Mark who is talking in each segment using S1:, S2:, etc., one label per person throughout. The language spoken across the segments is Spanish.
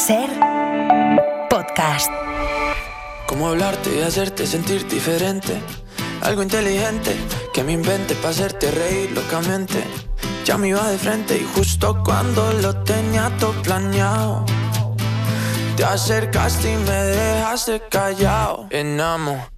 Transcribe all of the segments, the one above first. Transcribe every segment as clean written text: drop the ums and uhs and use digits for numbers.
S1: Ser podcast.
S2: Cómo hablarte y hacerte sentir diferente. Algo inteligente que me invente para hacerte reír locamente. Ya me iba de frente y justo cuando lo tenía todo planeado, te acercaste y me dejaste callado, enamorado.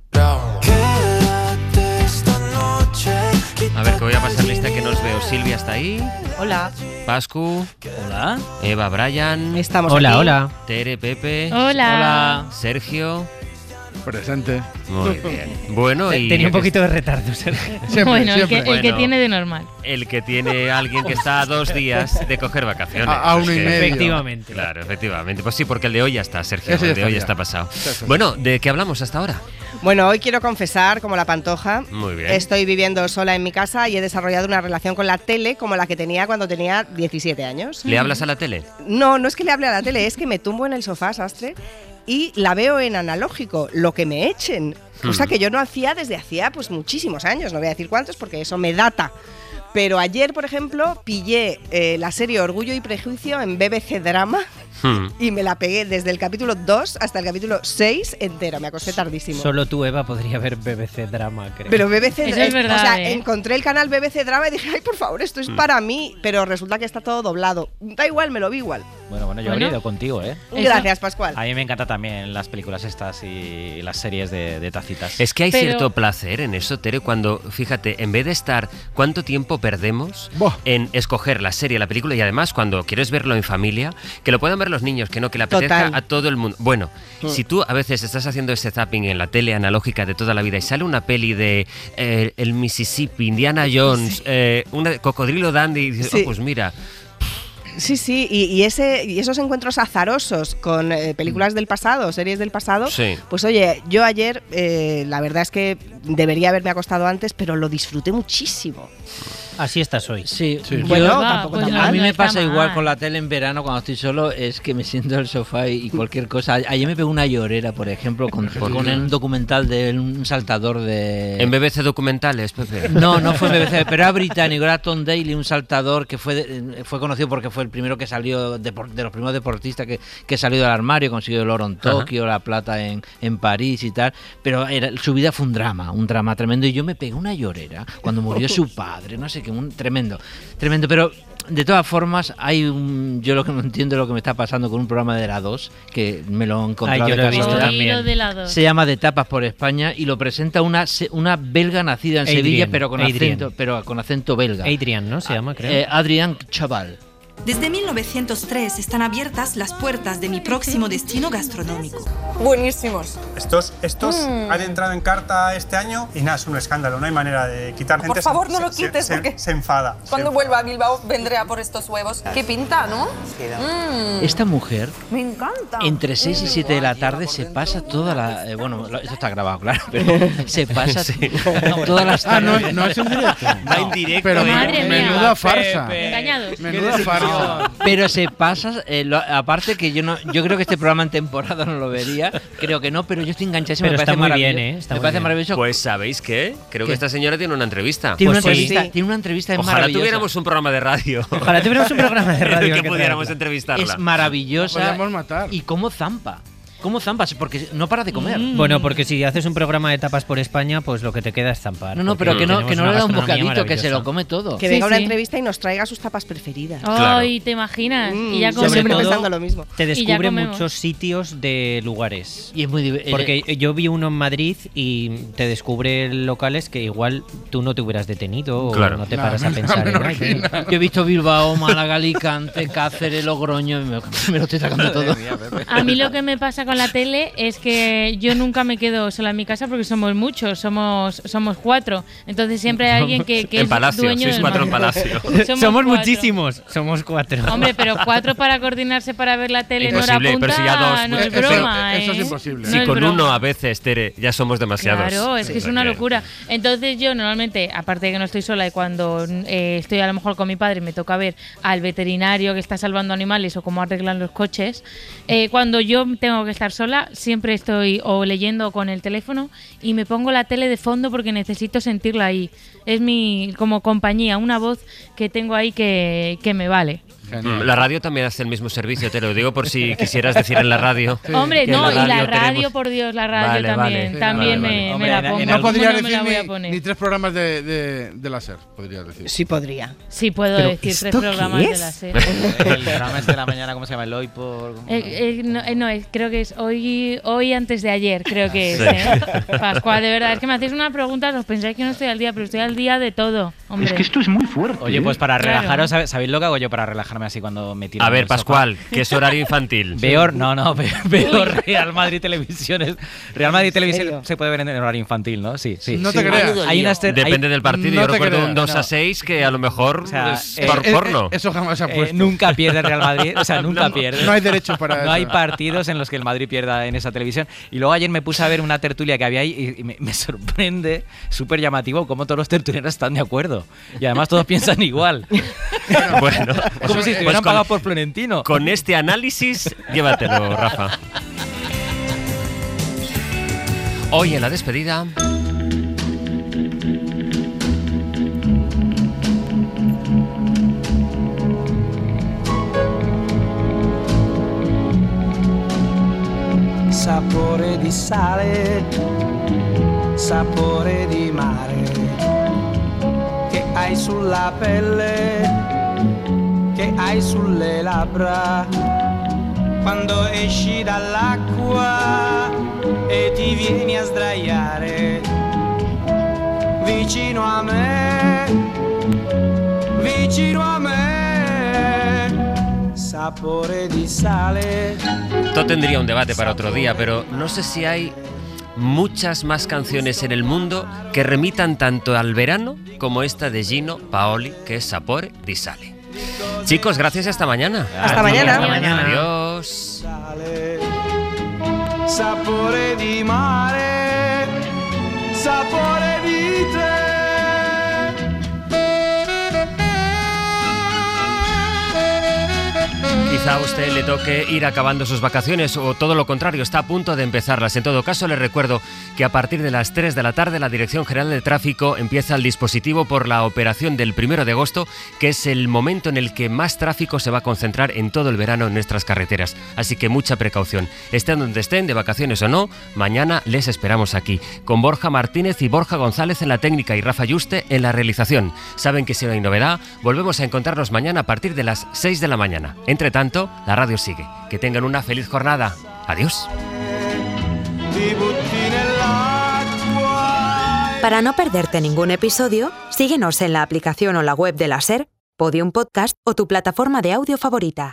S2: Quédate esta noche.
S3: A ver, que voy a pasar lista que no os veo. Silvia está ahí.
S4: Hola.
S3: Pascu.
S5: Hola.
S3: Eva, Brian.
S4: Estamos
S5: Hola,
S4: aquí.
S5: hola.
S3: Tere, Pepe.
S6: Hola.
S3: Sergio.
S7: Presente.
S3: Muy bien. Bueno, y
S5: Tenía un poquito de retardo, Sergio.
S6: Bueno, el que
S3: Bueno.
S6: tiene de normal.
S3: el que tiene alguien que está a 2 días de coger vacaciones.
S7: A uno
S3: Es
S7: y
S3: que-
S7: medio.
S5: Efectivamente.
S3: Claro, efectivamente. Pues sí, porque el de hoy ya está, Sergio.
S7: Ese ya
S3: El de
S7: está
S3: hoy
S7: ya.
S3: está pasado.
S7: Eso.
S3: Bueno, ¿de qué hablamos hasta ahora?
S4: Bueno, hoy quiero confesar, como la Pantoja,
S3: Muy bien.
S4: estoy viviendo sola en mi casa y he desarrollado una relación con la tele como la que tenía cuando tenía 17 años.
S3: ¿Le hablas a la tele?
S4: No, no es que le hable a la tele, es que me tumbo en el sofá, sastre, y la veo en analógico, lo que me echen. Cosa que yo no hacía desde hacía pues muchísimos años, no voy a decir cuántos porque eso me data. Pero ayer, por ejemplo, pillé la serie Orgullo y Prejuicio en BBC Drama y me la pegué desde el capítulo 2 hasta el capítulo 6 entero. Me acosté tardísimo.
S5: Solo tú, Eva, podría ver BBC Drama, creo.
S4: Pero BBC,
S6: Eso es verdad,
S4: o sea,
S6: ¿eh?
S4: encontré el canal BBC Drama y dije, ay, por favor, esto es para mí. Pero resulta que está todo doblado. Da igual, me lo vi igual.
S5: Bueno, yo
S6: Bueno.
S5: habría ido contigo, ¿eh?
S6: Eso.
S4: Gracias, Pascual.
S8: A mí me encanta también las películas estas y las series de tacitas.
S3: Es que hay
S6: Pero-
S3: cierto placer en eso, Tere, cuando, fíjate, en vez de estar cuánto tiempo perdemos
S7: Buah.
S3: en escoger la serie, la película, y además cuando quieres verlo en familia, que lo puedan ver los niños, que no, que le apetezca
S4: Total.
S3: a todo el mundo. Bueno, si tú a veces estás haciendo ese zapping en la tele analógica de toda la vida y sale una peli de el Mississippi, Indiana Jones, una Cocodrilo Dandy, y dices,
S4: Sí.
S3: oh, pues mira,
S4: Sí, sí, y esos encuentros azarosos con películas del pasado, series del pasado,
S3: Sí.
S4: pues oye, yo ayer, la verdad es que debería haberme acostado antes, pero lo disfruté muchísimo.
S5: Así estás hoy.
S7: Sí.
S4: Bueno,
S6: Va,
S4: tampoco
S6: pues
S4: tan
S6: no,
S4: mal.
S6: no
S8: A mí me
S6: está
S8: pasa igual
S6: mal.
S8: con la tele en verano cuando estoy solo, es que me siento en el sofá y cualquier cosa. Ayer me pegó una llorera, por ejemplo, con un documental de un saltador de...
S3: en BBC documentales, Pepe.
S8: No fue BBC, pero era británico, era Tom Daley, un saltador que fue conocido porque fue el primero que salió, de los primeros deportistas que salió del armario, consiguió el oro en Tokio, la plata en París y tal, pero su vida fue un drama tremendo, y yo me pegué una llorera cuando murió su padre, no sé qué, tremendo, pero de todas formas yo lo que no entiendo es lo que me está pasando con un programa de la 2, que me lo he encontrado
S5: Ay, yo
S8: de
S5: lo he visto
S8: casualidad.
S5: también.
S6: Oído de lado.
S8: Se llama De Tapas por España y lo presenta una belga nacida en
S5: Adrian,
S8: Sevilla,
S5: Adrian.
S8: pero con acento belga.
S5: Adrian, ¿no? Se llama, creo.
S8: Adrián Chaval.
S9: Desde 1903 están abiertas las puertas de mi próximo destino gastronómico.
S10: Buenísimos.
S11: Estos han entrado en carta este año y nada, es un escándalo, no hay manera de quitar.
S10: Por
S11: Gente
S10: favor, no lo quites, porque
S11: se enfada.
S10: cuando vuelva a Bilbao vendré a por estos huevos. Qué pinta, ¿no?
S8: Esta mujer,
S10: Me encanta.
S8: entre 6 y 7 de la tarde, se pasa toda la... esto está grabado, claro, pero se pasa todas las
S7: Ah,
S8: tardes...
S7: no es en directo.
S3: Va en directo,
S7: Pero
S6: Madre mía.
S7: menuda farsa.
S6: Engañados.
S7: Menuda farsa.
S8: Pero se pasa, aparte que yo creo que este programa en temporada no lo vería, creo que no, pero yo estoy enganchadísimo.
S5: Pero
S8: me
S5: está
S8: parece
S5: muy
S8: maravilloso.
S5: bien, ¿eh? Está
S8: Me
S5: muy
S8: parece
S5: bien.
S8: maravilloso.
S3: Pues ¿sabéis qué? Creo
S8: ¿Qué?
S3: que esta señora tiene una entrevista.
S8: Tiene una
S5: Pues sí.
S8: entrevista, tiene una entrevista
S3: Ojalá
S8: maravillosa.
S3: tuviéramos un programa de radio.
S5: Ojalá tuviéramos un programa de
S3: en
S5: radio.
S3: el que
S5: que
S3: pudiéramos
S5: traerla.
S3: entrevistarla.
S8: Es maravillosa.
S7: La podríamos matar.
S8: Y cómo zampa. ¿Cómo zampas? Porque no para de comer.
S5: Bueno, porque si haces un programa de tapas por España, pues lo que te queda es zampar.
S8: No,
S5: porque
S8: pero que no
S5: tenemos
S8: le
S5: una
S8: da un
S5: gastronomía
S8: bocadito, que se lo
S5: maravillosa.
S8: come todo.
S4: Que
S6: Sí,
S4: venga a una
S6: sí.
S4: entrevista y nos traiga sus tapas preferidas.
S6: Ay, ¿te imaginas? Y ya
S4: Yo
S5: sobre
S4: siempre
S5: todo-
S4: pensando lo mismo.
S5: Te
S6: Y ya
S5: descubre
S6: comemos.
S5: muchos sitios de lugares.
S8: Y es muy divertido.
S5: Porque yo vi uno en Madrid y te descubre locales que igual tú no te hubieras detenido
S3: Claro.
S5: o no te paras a pensar en ello.
S8: Yo he visto Bilbao, Málaga, Alicante, Cáceres, Logroño, y me lo estoy sacando todo.
S6: A mí lo que me pasa con la tele es que yo nunca me quedo sola en mi casa porque somos muchos, somos 4. Entonces siempre hay alguien que
S3: En
S6: es
S3: Palacio,
S6: dueño
S3: sois
S6: del
S3: 4 en
S6: mando.
S3: Palacio.
S5: Somos
S6: 4.
S5: muchísimos, somos 4.
S6: Hombre, pero 4 para coordinarse para ver la tele en hora
S3: Imposible,
S6: punta,
S3: pero si ya 2,
S6: no es
S7: eso-
S6: broma,
S7: eso es
S6: ¿eh?
S7: imposible.
S6: No
S3: Si
S6: es
S3: con
S6: broma.
S3: uno a veces, Tere, ya somos demasiados.
S6: Claro, es que es una locura. Entonces yo normalmente, aparte de que no estoy sola y cuando estoy a lo mejor con mi padre me toca ver al veterinario que está salvando animales o cómo arreglan los coches, cuando yo tengo que estar sola siempre estoy o leyendo con el teléfono y me pongo la tele de fondo porque necesito sentirla ahí. Es mi como compañía, una voz que tengo ahí que me vale.
S7: Genial.
S3: La radio también hace el mismo servicio, te lo digo por si quisieras decir en la radio.
S7: Sí.
S6: Hombre,
S3: que
S6: no, y la radio,
S3: tenemos-
S6: por Dios, la radio
S3: Vale,
S6: también.
S3: vale.
S7: Sí,
S6: También
S7: vale,
S6: me
S5: Hombre,
S6: la
S5: en
S6: pongo.
S5: el-
S7: No
S6: ¿Cómo
S7: podrías
S6: no me la voy a
S7: decir
S6: poner?
S7: ni 3 programas de la SER, podrías decir.
S4: Sí podría.
S6: Sí, puedo
S4: Pero,
S6: decir 3
S4: ¿esto qué
S6: programas de
S4: es?
S6: la serie.
S5: El programa este de la mañana, ¿cómo se llama? El hoy por...
S6: Creo que es hoy antes de ayer, creo que es.
S5: Sí.
S6: Pascual, de verdad, es que me hacéis una pregunta, os pensáis que no estoy al día, pero estoy al día de todo, hombre.
S12: es muy fuerte.
S5: Oye, pues para
S6: Claro.
S5: relajaros, ¿sabéis lo que hago yo para relajarme así cuando me tiro
S3: A
S5: en
S3: ver,
S5: el sofá?
S3: Pascual, ¿qué es horario infantil?
S5: Veo Real Madrid Televisión. Real Madrid Televisión
S4: serio?
S5: se puede ver en horario infantil, ¿no? Sí, sí.
S7: No
S5: Sí.
S7: te creas.
S5: Hay unas
S3: Depende del partido.
S7: no
S3: Yo
S7: te
S3: recuerdo
S7: creas,
S3: un 2
S5: no.
S3: a 6 que a lo mejor
S5: O sea,
S3: es porno.
S7: Eso jamás se ha puesto.
S5: Nunca pierde el Real Madrid, o sea, nunca pierde.
S7: No hay derechos para
S5: No
S7: eso.
S5: hay partidos en los que el Madrid pierda en esa televisión. Y luego ayer me puse a ver una tertulia que había ahí y me sorprende, súper llamativo, cómo todos los tertulianos están de acuerdo. Y además todos piensan igual.
S3: Bueno,
S5: Como si estuvieran
S3: pues
S5: pagados por Florentino.
S3: con este análisis, llévatelo, Rafa. Hoy en la despedida.
S13: Sapore di sale, sapore di mare, che hai sulla pelle, che hai sulle labbra, quando esci dall'acqua e ti vieni a sdraiare vicino a me, vicino a me, sapore di sale.
S3: Esto tendría un debate para otro día, pero no sé si hay muchas más canciones en el mundo que remitan tanto al verano como esta de Gino Paoli, que es Sapore di Sale. Chicos, gracias y hasta mañana.
S4: Hasta mañana.
S5: Hasta mañana.
S3: Adiós.
S13: Sapore di mare, sapore di te.
S3: Quizá a usted le toque ir acabando sus vacaciones o todo lo contrario, está a punto de empezarlas. En todo caso, le recuerdo que a partir de las 3 de la tarde la Dirección General de Tráfico empieza el dispositivo por la operación del 1 de agosto, que es el momento en el que más tráfico se va a concentrar en todo el verano en nuestras carreteras. Así que mucha precaución. Estén donde estén, de vacaciones o no, mañana les esperamos aquí, con Borja Martínez y Borja González en la técnica y Rafa Yuste en la realización. Saben que si no hay novedad, volvemos a encontrarnos mañana a partir de las 6 de la mañana. Entre tanto, la radio sigue. Que tengan una feliz jornada. Adiós.
S1: Para no perderte ningún episodio, síguenos en la aplicación o la web de la SER, Podium Podcast o tu plataforma de audio favorita.